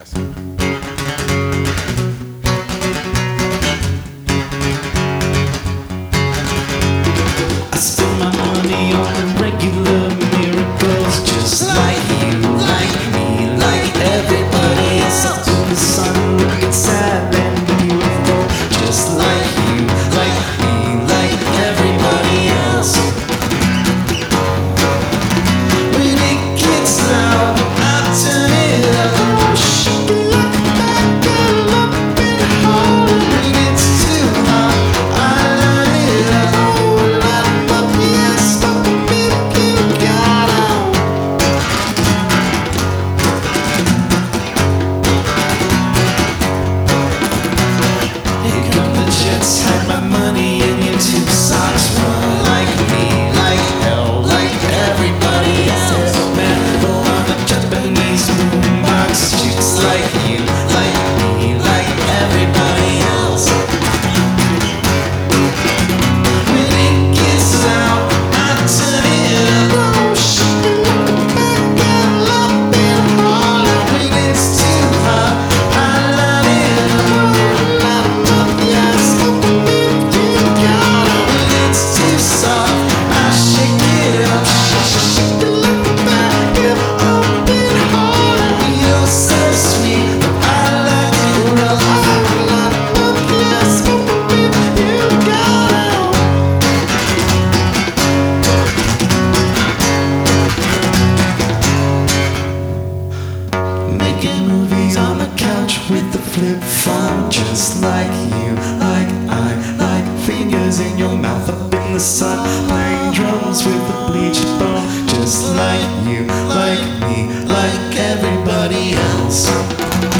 I spend my money on the regular miracles, just like you, like me, like everybody else. Up to the sun, looking sad and beautiful, just like you, like me, like everybody else. When it gets loud, I turn it up. Shake it like a bad girl up in the hall. When it's too hot, I light it up. Hide my money in your two socks. Run like me, like hell, like everybody else. Metal on the Japanese boombox, just like you, like me, like everybody else. When it gets loud, I turn it up. Oh, shake it like a bad girl up in Harlem. When it's too hot, I light it up. Light 'em up, yeah, smoke. Making movies on the couch with the flip phone, just like you, like I, like fingers in your mouth up in the sun, playing drums with the bleached bone, just like you, like me, like everybody else.